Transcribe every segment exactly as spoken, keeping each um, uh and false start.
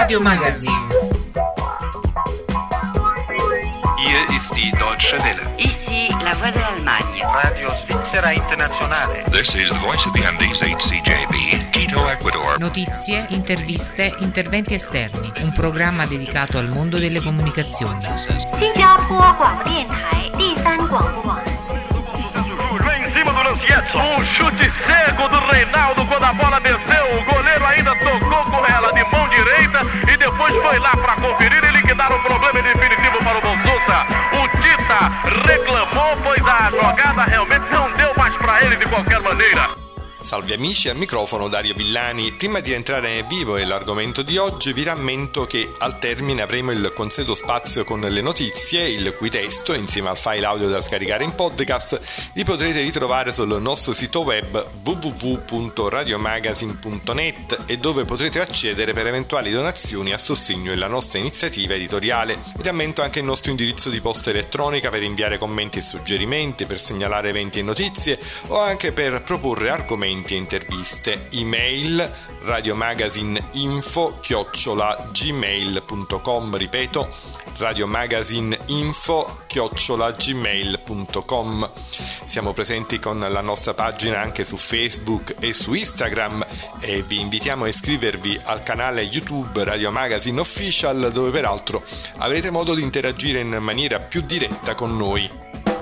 Radio Magazine. Hier ist die Deutsche Welle. Ici la Voix de l'Allemagne. Radio Svizzera Internazionale. This is the voice of the Andes H C J B, Quito, Ecuador. Notizie, interviste, interventi esterni. Un programma dedicato al mondo delle comunicazioni. Vem em cima do Lancietto. Um chute cego do Reinaldo quando a bola desceu. O goleiro ainda tocou com ela de mão direita e depois foi lá para conferir e liquidar o problema definitivo para o Bonsuta. O Tita reclamou, pois a jogada realmente não deu mais para ele de qualquer maneira. Salve amici, al microfono Dario Villani. Prima di entrare nel vivo e l'argomento di oggi vi rammento che al termine avremo il consueto spazio con le notizie, il cui testo, insieme al file audio da scaricare in podcast, li potrete ritrovare sul nostro sito web w w w punto radiomagazine punto net e dove potrete accedere per eventuali donazioni a sostegno della nostra iniziativa editoriale. Vi rammento anche il nostro indirizzo di posta elettronica per inviare commenti e suggerimenti, per segnalare eventi e notizie o anche per proporre argomenti e interviste. Email radiomagazineinfo chiocciola gmail punto com, ripeto radiomagazineinfo chiocciola gmail punto com. Siamo presenti con la nostra pagina anche su Facebook e su Instagram e vi invitiamo a iscrivervi al canale YouTube Radio Magazine Official, dove peraltro avrete modo di interagire in maniera più diretta con noi.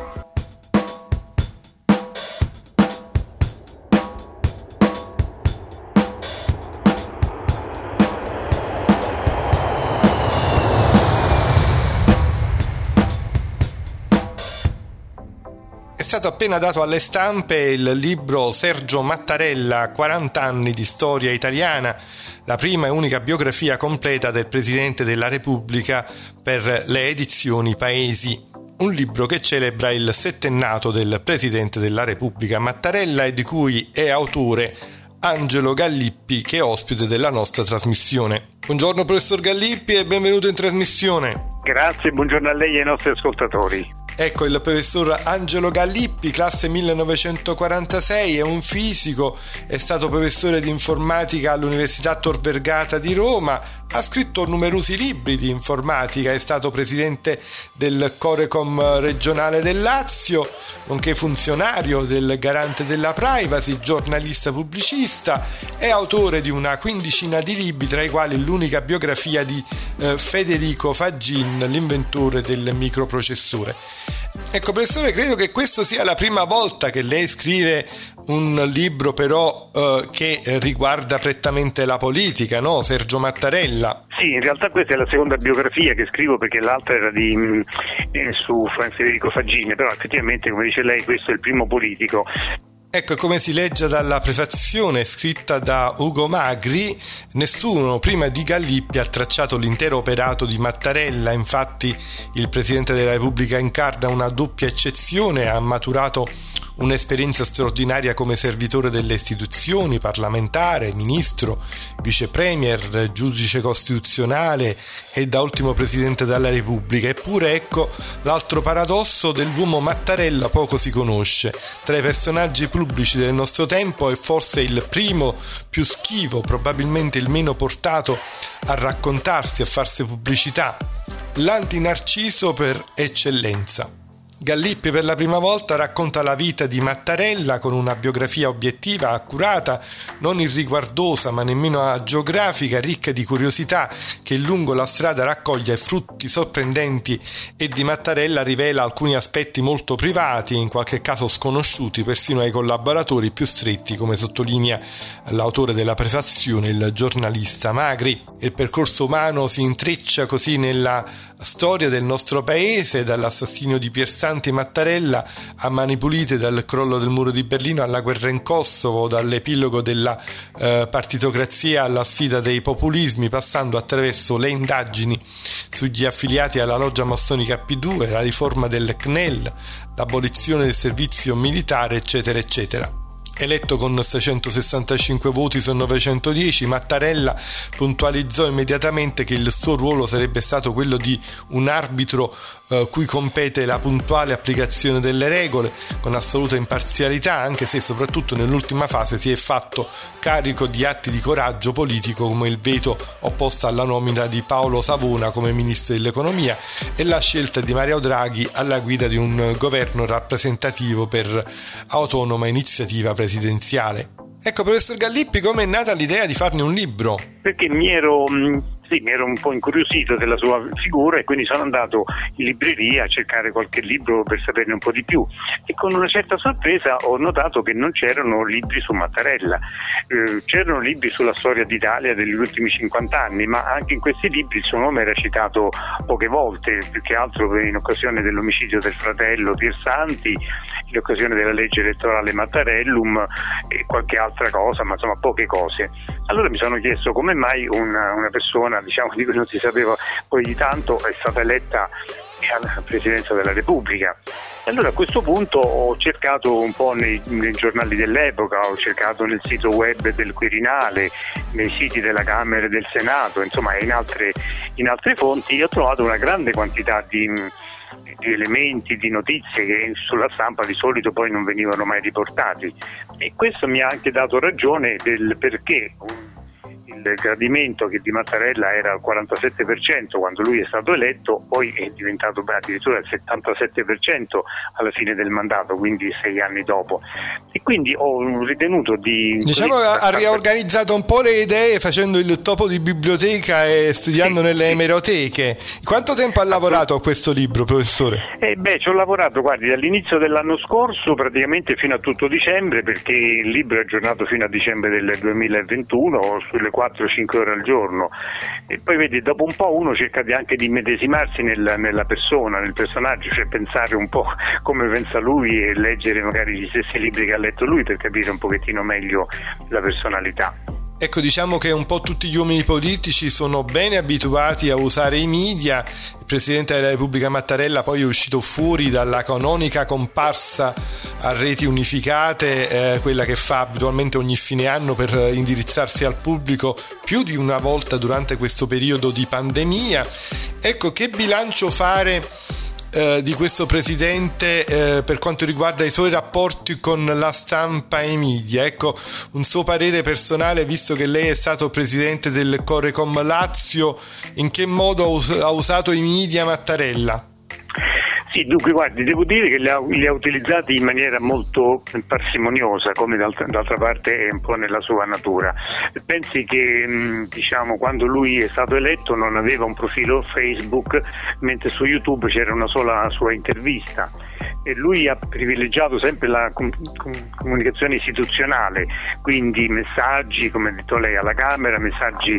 È stato appena dato alle stampe il libro Sergio Mattarella, quaranta anni di storia italiana, la prima e unica biografia completa del Presidente della Repubblica per le edizioni Paesi. Un libro che celebra il settennato del Presidente della Repubblica Mattarella e di cui è autore Angelo Gallippi, che è ospite della nostra trasmissione. Buongiorno professor Gallippi e benvenuto in trasmissione. Grazie, buongiorno a lei e ai nostri ascoltatori. Ecco, il professor Angelo Gallippi, classe millenovecentoquarantasei, è un fisico, è stato professore di informatica all'Università Tor Vergata di Roma, ha scritto numerosi libri di informatica, è stato presidente del Corecom regionale del Lazio, nonché funzionario del Garante della Privacy, giornalista pubblicista, è autore di una quindicina di libri, tra i quali l'unica biografia di eh, Federico Faggin, l'inventore del microprocessore. Ecco professore, credo che questo sia la prima volta che lei scrive un libro però eh, che riguarda prettamente la politica, no? Sergio Mattarella. Sì, in realtà questa è la seconda biografia che scrivo, perché l'altra era di eh, su Federico Faggin, però effettivamente, come dice lei, questo è il primo politico. Ecco, come si legge dalla prefazione scritta da Ugo Magri, nessuno prima di Gallippi ha tracciato l'intero operato di Mattarella. Infatti il Presidente della Repubblica incarna una doppia eccezione, ha maturato un'esperienza straordinaria come servitore delle istituzioni, parlamentare, ministro, vice premier, giudice costituzionale e da ultimo Presidente della Repubblica. Eppure ecco l'altro paradosso dell'uomo Mattarella poco si conosce. Tra i personaggi pubblici del nostro tempo è forse il primo più schivo, probabilmente il meno portato a raccontarsi, a farsi pubblicità, l'antinarciso per eccellenza. Gallippi per la prima volta racconta la vita di Mattarella con una biografia obiettiva, accurata, non irriguardosa ma nemmeno agiografica, ricca di curiosità che lungo la strada raccoglie frutti sorprendenti e di Mattarella rivela alcuni aspetti molto privati, in qualche caso sconosciuti persino ai collaboratori più stretti, come sottolinea l'autore della prefazione, il giornalista Magri. Il percorso umano si intreccia così nella storia del nostro paese, dall'assassinio di Piersanti Mattarella a Mani Pulite, dal crollo del muro di Berlino alla guerra in Kosovo, dall'epilogo della eh, partitocrazia alla sfida dei populismi, passando attraverso le indagini sugli affiliati alla loggia massonica P due, la riforma del C N E L, l'abolizione del servizio militare, eccetera eccetera. Eletto con seicentosessantacinque voti su novecentodieci, Mattarella puntualizzò immediatamente che il suo ruolo sarebbe stato quello di un arbitro eh, cui compete la puntuale applicazione delle regole con assoluta imparzialità, anche se soprattutto nell'ultima fase si è fatto carico di atti di coraggio politico come il veto opposto alla nomina di Paolo Savona come ministro dell'economia e la scelta di Mario Draghi alla guida di un governo rappresentativo per autonoma iniziativa presidenziale. Ecco, professor Gallippi, come è nata l'idea di farne un libro? Perché mi ero, sì, mi ero un po' incuriosito della sua figura e quindi sono andato in libreria a cercare qualche libro per saperne un po' di più e con una certa sorpresa ho notato che non c'erano libri su Mattarella, eh, c'erano libri sulla storia d'Italia degli ultimi cinquanta anni, ma anche in questi libri il suo nome era citato poche volte, più che altro in occasione dell'omicidio del fratello Piersanti, in occasione della legge elettorale Mattarellum e qualche altra cosa, ma insomma poche cose. Allora mi sono chiesto come mai una, una persona, diciamo, di cui non si sapeva poi di tanto, è stata eletta alla presidenza della Repubblica. E allora a questo punto ho cercato un po' nei, nei giornali dell'epoca, ho cercato nel sito web del Quirinale, nei siti della Camera e del Senato, insomma in altre, in altre fonti, e ho trovato una grande quantità di di elementi, di notizie che sulla stampa di solito poi non venivano mai riportati, e questo mi ha anche dato ragione del perché il gradimento che di Mattarella era al quarantasette per cento quando lui è stato eletto, poi è diventato beh, addirittura il settantasette per cento alla fine del mandato, quindi sei anni dopo, e quindi ho ritenuto di... Diciamo che ha riorganizzato un po' le idee facendo il topo di biblioteca e studiando sì, nelle sì. emeroteche. Quanto tempo ha lavorato a questo libro, professore? Eh beh, ci ho lavorato, guardi, dall'inizio dell'anno scorso praticamente fino a tutto dicembre, perché il libro è aggiornato fino a dicembre del duemilaventuno sulle quattro cinque ore al giorno, e poi vedi, dopo un po' uno cerca di anche di medesimarsi nel, nella persona, nel personaggio, cioè pensare un po' come pensa lui e leggere magari gli stessi libri che ha letto lui per capire un pochettino meglio la personalità. Ecco, diciamo che un po' tutti gli uomini politici sono bene abituati a usare i media. Il Presidente della Repubblica Mattarella poi è uscito fuori dalla canonica comparsa a reti unificate, eh, quella che fa abitualmente ogni fine anno per indirizzarsi al pubblico più di una volta durante questo periodo di pandemia. Ecco, che bilancio fare Eh, di questo presidente eh, per quanto riguarda i suoi rapporti con la stampa e i media? Ecco, un suo parere personale, visto che lei è stato presidente del Corecom Lazio, in che modo ha, us- ha usato i media Mattarella? Sì, dunque guardi, devo dire che li ha, li ha utilizzati in maniera molto parsimoniosa, come d'altra, d'altra parte è un po' nella sua natura. Pensi che mh, diciamo quando lui è stato eletto non aveva un profilo Facebook, mentre su YouTube c'era una sola sua intervista, e lui ha privilegiato sempre la com- com- comunicazione istituzionale, quindi messaggi, come ha detto lei, alla Camera, messaggi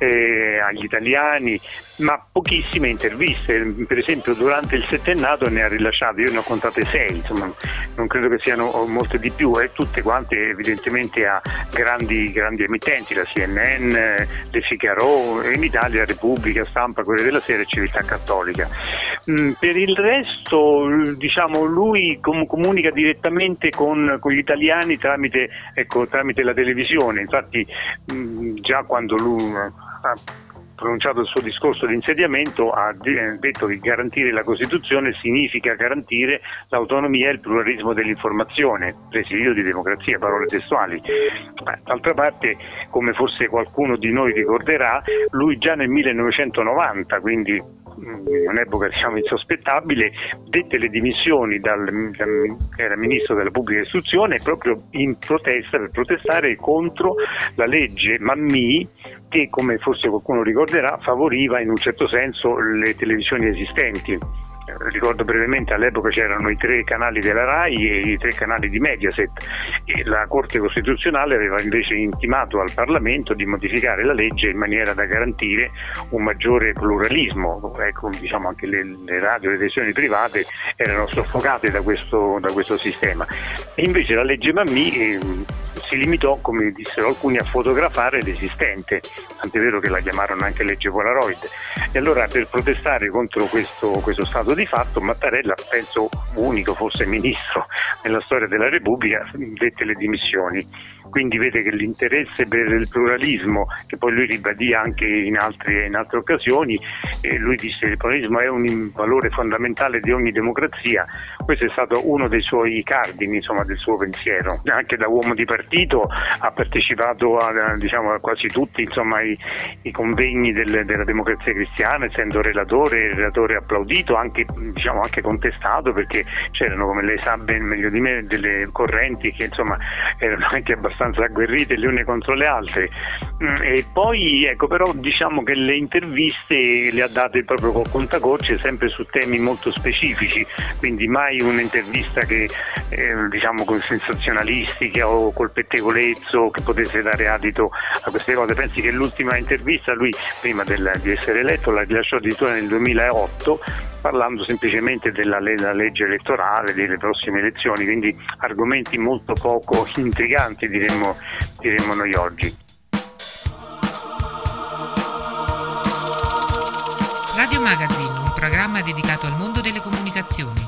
eh, agli italiani, ma pochissime interviste. Per esempio durante il settennato ne ha rilasciate, io ne ho contate sei, insomma non credo che siano molte di più, e eh, tutte quante evidentemente a grandi, grandi emittenti, la C N N, Le Figaro, in Italia Repubblica, Stampa, Corriere della Sera e Civiltà Cattolica. Mm, per il resto, diciamo, lui com- comunica direttamente con, con gli italiani tramite, ecco, tramite la televisione. Infatti mh, già quando lui ha pronunciato il suo discorso di insediamento ha de- detto che garantire la Costituzione significa garantire l'autonomia e il pluralismo dell'informazione, presidio di democrazia, parole testuali. D'altra parte, come forse qualcuno di noi ricorderà, lui già nel millenovecentonovanta, quindi in un'epoca diciamo insospettabile, dette le dimissioni dal, dal era ministro della pubblica istruzione proprio in protesta, per protestare contro la legge Mammì, che, come forse qualcuno ricorderà, favoriva in un certo senso le televisioni esistenti. Ricordo brevemente, all'epoca c'erano i tre canali della RAI e i tre canali di Mediaset, e la Corte Costituzionale aveva invece intimato al Parlamento di modificare la legge in maniera da garantire un maggiore pluralismo. Ecco, diciamo anche le, le radio e le televisioni private erano soffocate da questo, da questo sistema, e invece la legge Mammì eh, si limitò, come dissero alcuni, a fotografare l'esistente, tant'è vero che la chiamarono anche legge Polaroid. E allora, per protestare contro questo, questo stato di fatto, Mattarella, penso unico forse ministro nella storia della Repubblica, dette le dimissioni. quindi vede che l'interesse per il pluralismo, che poi lui ribadì anche in, altri, in altre occasioni, eh, lui disse che il pluralismo è un valore fondamentale di ogni democrazia. Questo è stato uno dei suoi cardini, insomma, del suo pensiero. Anche da uomo di partito ha partecipato a, diciamo, a quasi tutti, insomma, i, i convegni del, della Democrazia Cristiana, essendo relatore, relatore applaudito, anche, diciamo, anche contestato, perché c'erano, come lei sa ben meglio di me, delle correnti che, insomma, erano anche abbastanza agguerrite le une contro le altre. E poi, ecco, però diciamo che le interviste le ha date proprio con contagocce, sempre su temi molto specifici, quindi mai un'intervista che eh, diciamo con sensazionalistica o col pettegolezzo che potesse dare adito a queste cose. Pensi che l'ultima intervista lui, prima del, di essere eletto, la rilasciò addirittura nel duemilaotto, parlando semplicemente della, della legge elettorale, delle prossime elezioni, quindi argomenti molto poco intriganti, diremmo, diremmo noi oggi. Radio Magazine, un programma dedicato al mondo delle comunicazioni.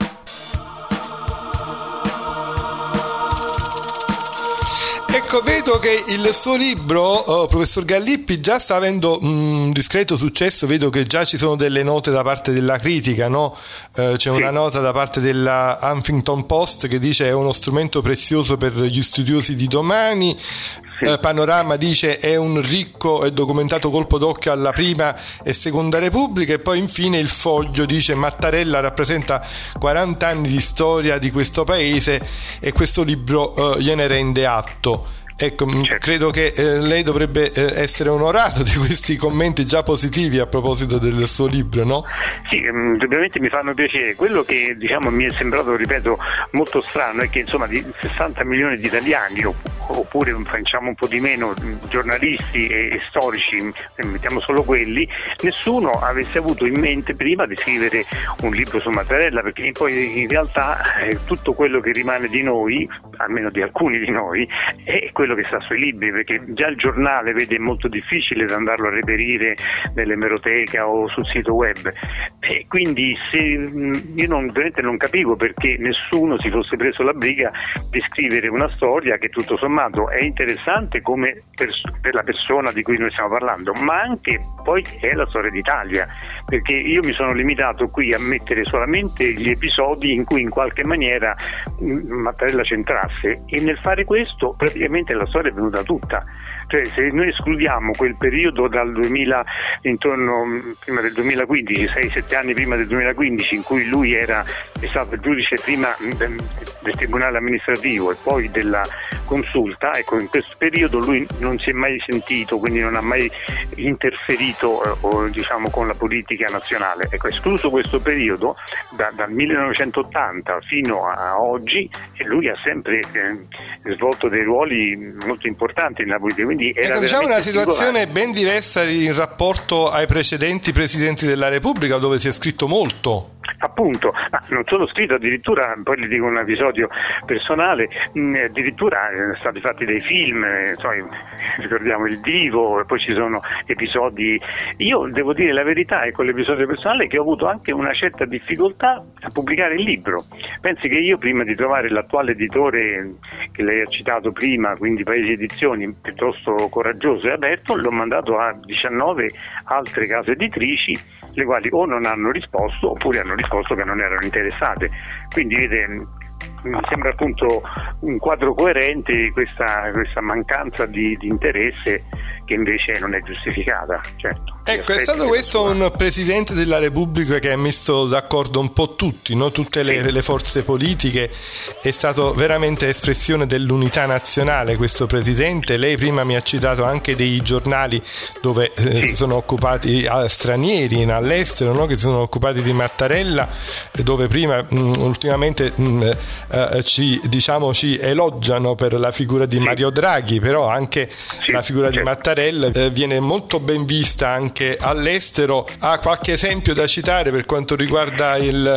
Ecco, vedo che il suo libro, oh, professor Gallippi, già sta avendo un discreto successo. Vedo che già ci sono delle note da parte della critica, no? Eh, c'è una nota da parte della Huffington Post che dice è uno strumento prezioso per gli studiosi di domani. Eh, Panorama dice è un ricco e documentato colpo d'occhio alla prima e seconda Repubblica, e poi infine il Foglio dice Mattarella rappresenta quaranta anni di storia di questo paese e questo libro eh, gliene rende atto. Ecco, certo. Credo che eh, lei dovrebbe eh, essere onorato di questi commenti già positivi a proposito del suo libro, no? Sì, ovviamente mi fanno piacere. Quello che, diciamo, mi è sembrato, ripeto, molto strano è che, insomma, di sessanta milioni di italiani, oppure facciamo un po' di meno, giornalisti e storici, mettiamo solo quelli, nessuno avesse avuto in mente prima di scrivere un libro su Mattarella, perché poi in realtà eh, tutto quello che rimane di noi, almeno di alcuni di noi, è quello che sta sui libri, perché già il giornale, vede, è molto difficile da andarlo a reperire nell'emeroteca o sul sito web, e quindi se io non, veramente non capivo perché nessuno si fosse preso la briga di scrivere una storia che tutto sommato è interessante come per, per la persona di cui noi stiamo parlando, ma anche poi è la storia d'Italia, perché io mi sono limitato qui a mettere solamente gli episodi in cui in qualche maniera Mattarella c'entrasse, e nel fare questo praticamente la storia è venuta tutta. Cioè, se noi escludiamo quel periodo dal duemila, intorno prima del duemilaquindici, sei sette anni prima del duemilaquindici, in cui lui era è stato il giudice prima del, del tribunale amministrativo e poi della consulta, ecco, in questo periodo lui non si è mai sentito, quindi non ha mai interferito eh, o, diciamo, con la politica nazionale. Ecco, escluso questo periodo, da, dal millenovecentottanta fino a oggi, e lui ha sempre eh, svolto dei ruoli molto importanti nella politica. Quindi era, ecco, diciamo, una situazione singolare. Ben diversa in rapporto ai precedenti presidenti della Repubblica, dove si è scritto molto. Appunto, ma non solo scritto, addirittura, poi gli dico un episodio personale, mh, addirittura sono stati fatti dei film, eh, so, ricordiamo Il Divo, e poi ci sono episodi. Io devo dire la verità, è con l'episodio personale che ho avuto anche una certa difficoltà a pubblicare il libro. Pensi che io, prima di trovare l'attuale editore che lei ha citato prima, quindi Paesi Edizioni, piuttosto coraggioso e aperto, l'ho mandato a diciannove altre case editrici, le quali o non hanno risposto oppure hanno risposto che non erano interessate. Quindi vede, mi sembra appunto un quadro coerente questa, questa mancanza di, di interesse, che invece non è giustificata, certo. Ecco, è stato questo un Presidente della Repubblica che ha messo d'accordo un po' tutti, no? Tutte le, le forze politiche. È stato veramente espressione dell'unità nazionale questo Presidente. Lei prima mi ha citato anche dei giornali dove eh, si sono occupati eh, stranieri all'estero, no? Che si sono occupati di Mattarella, dove prima mh, ultimamente mh, eh, ci, diciamo, ci elogiano per la figura di Mario Draghi, però anche la figura di Mattarella eh, viene molto ben vista anche all'estero. Ha qualche esempio da citare per quanto riguarda il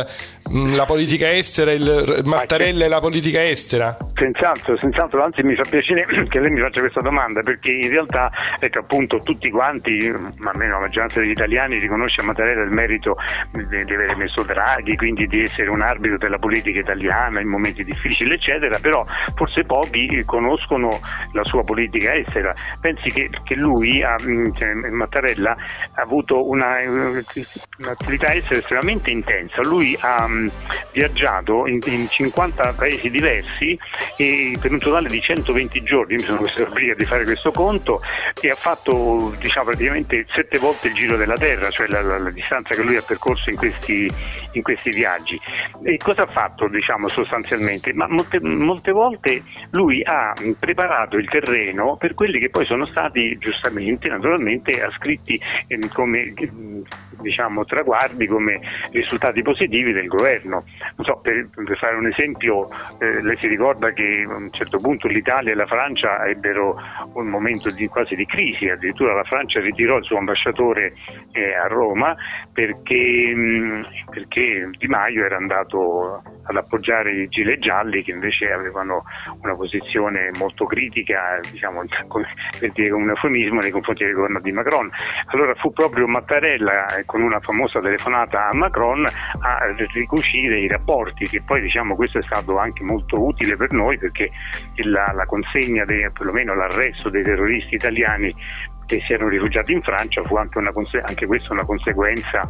la politica estera, il Mattarella e la politica estera? Senz'altro, senz'altro, anzi mi fa piacere che lei mi faccia questa domanda, perché in realtà ecco, appunto tutti quanti, ma almeno la maggioranza degli italiani, riconosce a Mattarella il merito di, di aver messo Draghi, quindi di essere un arbitro della politica italiana in momenti difficili eccetera, però forse pochi conoscono la sua politica estera. Pensi che, che lui, ha, cioè, Mattarella, ha avuto una, un'attività estera estremamente intensa. Lui ha um, viaggiato in, in cinquanta paesi diversi e per un totale di centoventi giorni, mi sono obbligato di fare questo conto, e ha fatto diciamo praticamente sette volte il giro della terra, cioè la, la, la distanza che lui ha percorso in questi, in questi viaggi. E cosa ha fatto diciamo sostanzialmente? Ma molte, molte volte lui ha preparato il terreno per quelli che poi sono stati giustamente, naturalmente, ascritti eh, come diciamo traguardi, come risultati positivi del governo. Non so, per, per fare un esempio, eh, lei si ricorda che a un certo punto l'Italia e la Francia ebbero un momento di, quasi di crisi, addirittura la Francia ritirò il suo ambasciatore eh, a Roma perché, mh, perché Di Maio era andato ad appoggiare i gilet gialli, che invece avevano una posizione molto critica, diciamo, per dire un eufemismo, nei confronti del governo di Macron. Allora fu proprio Mattarella, con una famosa telefonata a Macron, a ricucire i rapporti, che poi diciamo questo è stato anche molto utile per noi, perché la, la consegna, dei, perlomeno l'arresto dei terroristi italiani che si erano rifugiati in Francia fu anche, una, anche questa una conseguenza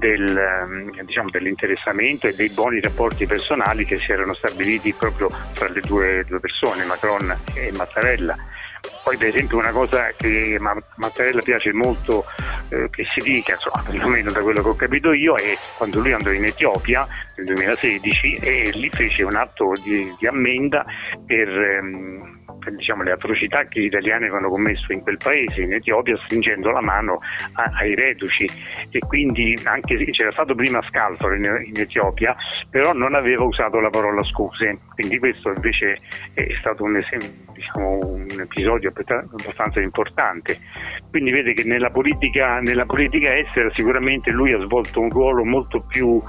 del, diciamo, dell'interessamento e dei buoni rapporti personali che si erano stabiliti proprio tra le due, due persone, Macron e Mattarella. Poi per esempio una cosa che a Mattarella piace molto eh, che si dica, insomma, perlomeno da quello che ho capito io, è quando lui andò in Etiopia nel duemilasedici e lì fece un atto di, di ammenda per, ehm, per diciamo, le atrocità che gli italiani avevano commesso in quel paese, in Etiopia, stringendo la mano a, ai reduci, e quindi anche se c'era stato prima Scalfaro in, in Etiopia, però non aveva usato la parola scuse, quindi questo invece è stato un esempio, diciamo, un episodio abbastanza importante. Quindi vede che nella politica, nella politica estera sicuramente lui ha svolto un ruolo molto più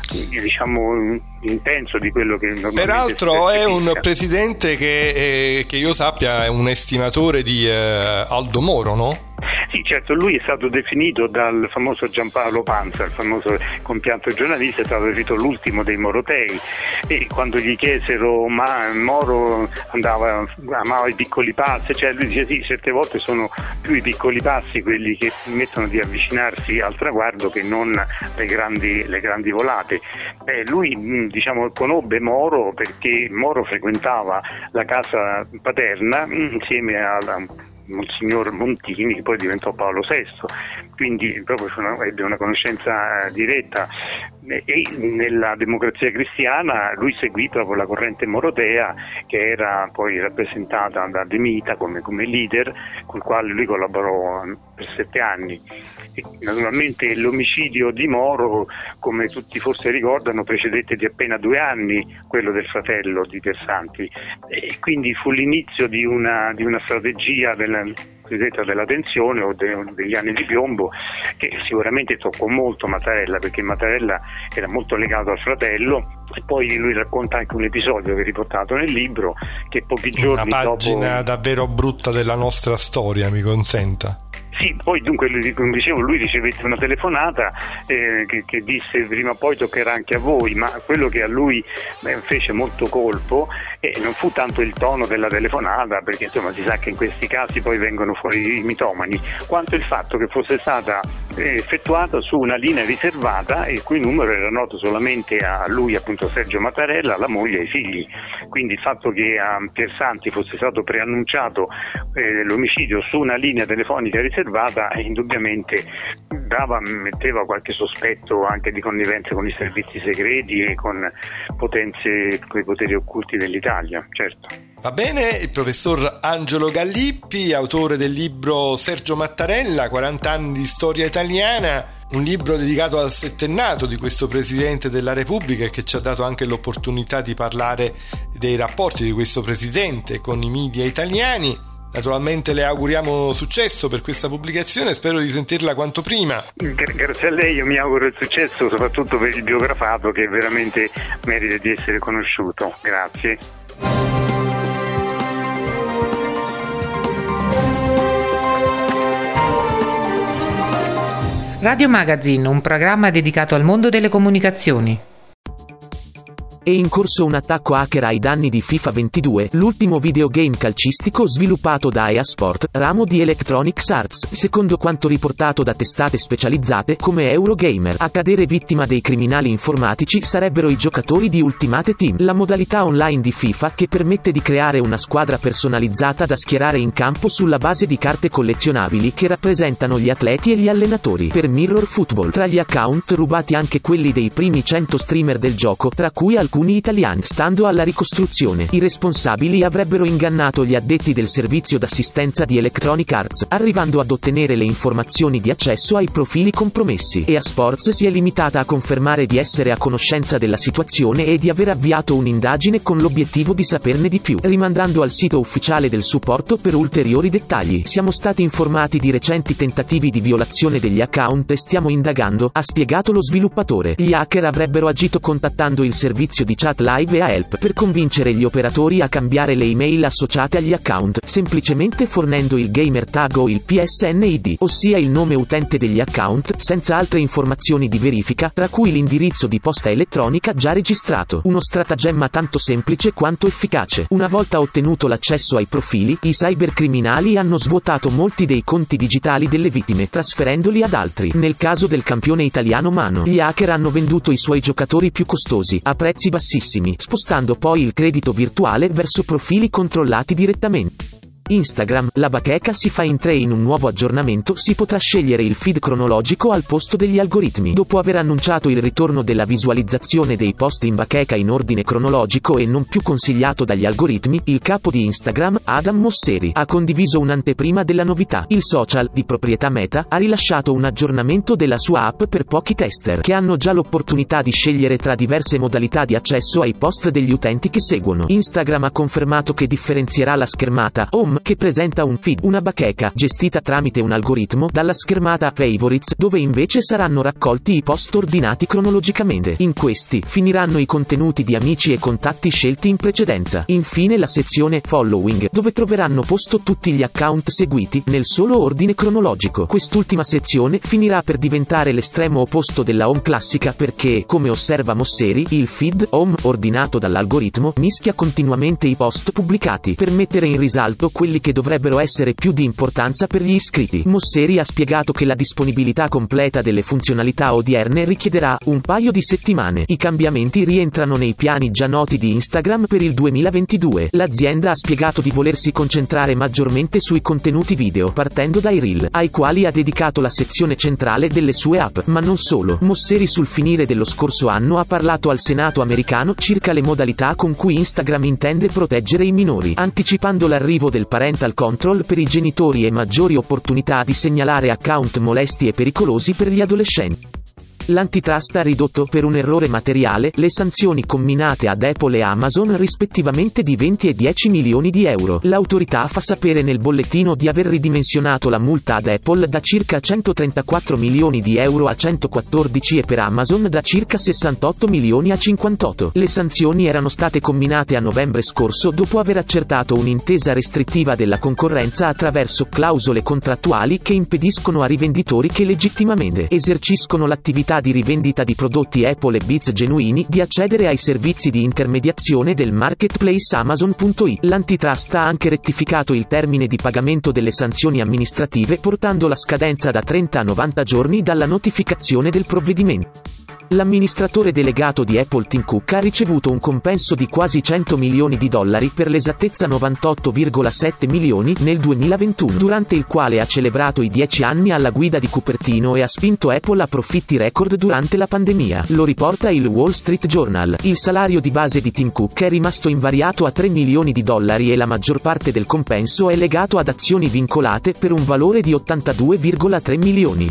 diciamo intenso di quello che normalmente. Peraltro è un presidente che, eh, che io sappia è un estimatore di eh, Aldo Moro, no? Sì, certo, lui è stato definito dal famoso Giampaolo Panza, il famoso compianto giornalista, è stato definito l'ultimo dei morotei, e quando gli chiesero ma Moro andava, amava i piccoli passi, cioè lui dice sì, certe volte sono più i piccoli passi quelli che permettono di avvicinarsi al traguardo che non le grandi, le grandi volate. Eh, lui diciamo conobbe Moro perché Moro frequentava la casa paterna insieme alla Monsignor Montini, che poi diventò Paolo sesto, quindi proprio ebbe una conoscenza diretta, e nella Democrazia Cristiana lui seguì proprio la corrente morotea, che era poi rappresentata da De Mita come, come leader, con il quale lui collaborò per sette anni. E naturalmente l'omicidio di Moro, come tutti forse ricordano, precedette di appena due anni quello del fratello di Piersanti, e quindi fu l'inizio di una, di una strategia della cosiddetta della tensione o de, degli anni di piombo, che sicuramente toccò molto Mattarella, perché Mattarella era molto legato al fratello. E poi lui racconta anche un episodio che è riportato nel libro, che pochi giorni dopo... Una pagina dopo... davvero brutta della nostra storia, mi consenta. Sì, poi dunque, come dicevo, lui ricevette una telefonata eh, che, che disse prima o poi toccherà anche a voi, ma quello che a lui eh, fece molto colpo eh, non fu tanto il tono della telefonata, perché insomma si sa che in questi casi poi vengono fuori i mitomani, quanto il fatto che fosse stata eh, effettuata su una linea riservata, il cui numero era noto solamente a lui, appunto Sergio Mattarella, alla moglie e ai figli. Quindi il fatto che a Piersanti fosse stato preannunciato eh, l'omicidio su una linea telefonica riservata indubbiamente dava, metteva qualche sospetto anche di connivenza con i servizi segreti e con potenze, con i poteri occulti dell'Italia, certo. Va bene, il professor Angelo Gallippi, autore del libro Sergio Mattarella, quaranta anni di storia italiana, un libro dedicato al settennato di questo Presidente della Repubblica, e che ci ha dato anche l'opportunità di parlare dei rapporti di questo Presidente con i media italiani. Naturalmente le auguriamo successo per questa pubblicazione, spero di sentirla quanto prima. Grazie a lei, io mi auguro il successo soprattutto per il biografato, che veramente merita di essere conosciuto. Grazie. Radio Magazine, un programma dedicato al mondo delle comunicazioni. È in corso un attacco hacker ai danni di FIFA ventidue, l'ultimo videogame calcistico sviluppato da E A Sport, ramo di Electronic Arts, secondo quanto riportato da testate specializzate come Eurogamer. A cadere vittima dei criminali informatici sarebbero i giocatori di Ultimate Team, la modalità online di FIFA che permette di creare una squadra personalizzata da schierare in campo sulla base di carte collezionabili che rappresentano gli atleti e gli allenatori. Per Mirror Football, tra gli account rubati anche quelli dei primi cento streamer del gioco, tra cui alcuni italiani. Stando alla ricostruzione, i responsabili avrebbero ingannato gli addetti del servizio d'assistenza di Electronic Arts, arrivando ad ottenere le informazioni di accesso ai profili compromessi. E A Sports si è limitata a confermare di essere a conoscenza della situazione e di aver avviato un'indagine con l'obiettivo di saperne di più, rimandando al sito ufficiale del supporto per ulteriori dettagli. Siamo stati informati di recenti tentativi di violazione degli account e stiamo indagando, ha spiegato lo sviluppatore. Gli hacker avrebbero agito contattando il servizio di chat live e a help per convincere gli operatori a cambiare le email associate agli account, semplicemente fornendo il gamer tag o il P S N I D, ossia il nome utente degli account, senza altre informazioni di verifica, tra cui l'indirizzo di posta elettronica già registrato. Uno stratagemma tanto semplice quanto efficace. Una volta ottenuto l'accesso ai profili, i cybercriminali hanno svuotato molti dei conti digitali delle vittime, trasferendoli ad altri. Nel caso del campione italiano Mano, gli hacker hanno venduto i suoi giocatori più costosi, a prezzi bassissimi, spostando poi il credito virtuale verso profili controllati direttamente. Instagram, la bacheca si fa in tre. In un nuovo aggiornamento si potrà scegliere il feed cronologico al posto degli algoritmi. Dopo aver annunciato il ritorno della visualizzazione dei post in bacheca in ordine cronologico e non più consigliato dagli algoritmi, il capo di Instagram, Adam Mosseri, ha condiviso un'anteprima della novità. Il social, di proprietà Meta, ha rilasciato un aggiornamento della sua app per pochi tester, che hanno già l'opportunità di scegliere tra diverse modalità di accesso ai post degli utenti che seguono. Instagram ha confermato che differenzierà la schermata Home, che presenta un feed, una bacheca, gestita tramite un algoritmo, dalla schermata Favorites, dove invece saranno raccolti i post ordinati cronologicamente. In questi, finiranno i contenuti di amici e contatti scelti in precedenza. Infine la sezione Following, dove troveranno posto tutti gli account seguiti, nel solo ordine cronologico. Quest'ultima sezione finirà per diventare l'estremo opposto della Home classica perché, come osserva Mosseri, il feed Home, ordinato dall'algoritmo, mischia continuamente i post pubblicati, per mettere in risalto quelli che dovrebbero essere più di importanza per gli iscritti. Mosseri ha spiegato che la disponibilità completa delle funzionalità odierne richiederà un paio di settimane. I cambiamenti rientrano nei piani già noti di Instagram per il duemilaventidue. L'azienda ha spiegato di volersi concentrare maggiormente sui contenuti video, partendo dai reel, ai quali ha dedicato la sezione centrale delle sue app, ma non solo. Mosseri sul finire dello scorso anno ha parlato al Senato americano circa le modalità con cui Instagram intende proteggere i minori, anticipando l'arrivo del parental control per i genitori e maggiori opportunità di segnalare account molesti e pericolosi per gli adolescenti. L'antitrust ha ridotto, per un errore materiale, le sanzioni comminate ad Apple e Amazon rispettivamente di venti e dieci milioni di euro. L'autorità fa sapere nel bollettino di aver ridimensionato la multa ad Apple da circa centotrentaquattro milioni di euro a centoquattordici e per Amazon da circa sessantotto milioni a cinquantotto. Le sanzioni erano state comminate a novembre scorso dopo aver accertato un'intesa restrittiva della concorrenza attraverso clausole contrattuali che impediscono a rivenditori che legittimamente eserciscono l'attività di rivendita di prodotti Apple e Beats genuini di accedere ai servizi di intermediazione del marketplace Amazon punto it. L'antitrust ha anche rettificato il termine di pagamento delle sanzioni amministrative, portando la scadenza da trenta a novanta giorni dalla notificazione del provvedimento. L'amministratore delegato di Apple Tim Cook ha ricevuto un compenso di quasi cento milioni di dollari, per l'esattezza novantotto virgola sette milioni, nel duemilaventuno, durante il quale ha celebrato i dieci anni alla guida di Cupertino e ha spinto Apple a profitti record durante la pandemia. Lo riporta il Wall Street Journal. Il salario di base di Tim Cook è rimasto invariato a tre milioni di dollari e la maggior parte del compenso è legato ad azioni vincolate per un valore di ottantadue virgola tre milioni.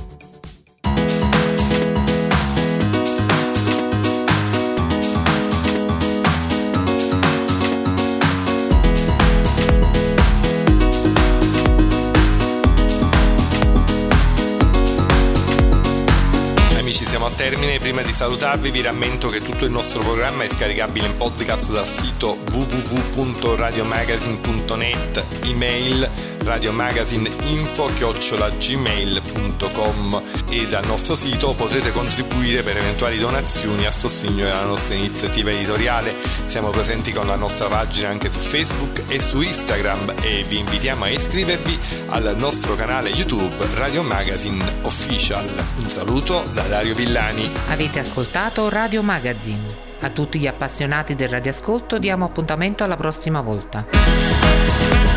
termine, prima di salutarvi vi rammento che tutto il nostro programma è scaricabile in podcast dal sito w w w punto radiomagazine punto net, email radiomagazineinfo chiocciola gmail punto com, e dal nostro sito potrete contribuire per eventuali donazioni a sostegno della nostra iniziativa editoriale. Siamo presenti con la nostra pagina anche su Facebook e su Instagram e vi invitiamo a iscrivervi al nostro canale YouTube Radio Magazine Official. Un saluto da Dario Villani. Avete ascoltato Radio Magazine. A tutti gli appassionati del radioascolto diamo appuntamento alla prossima volta.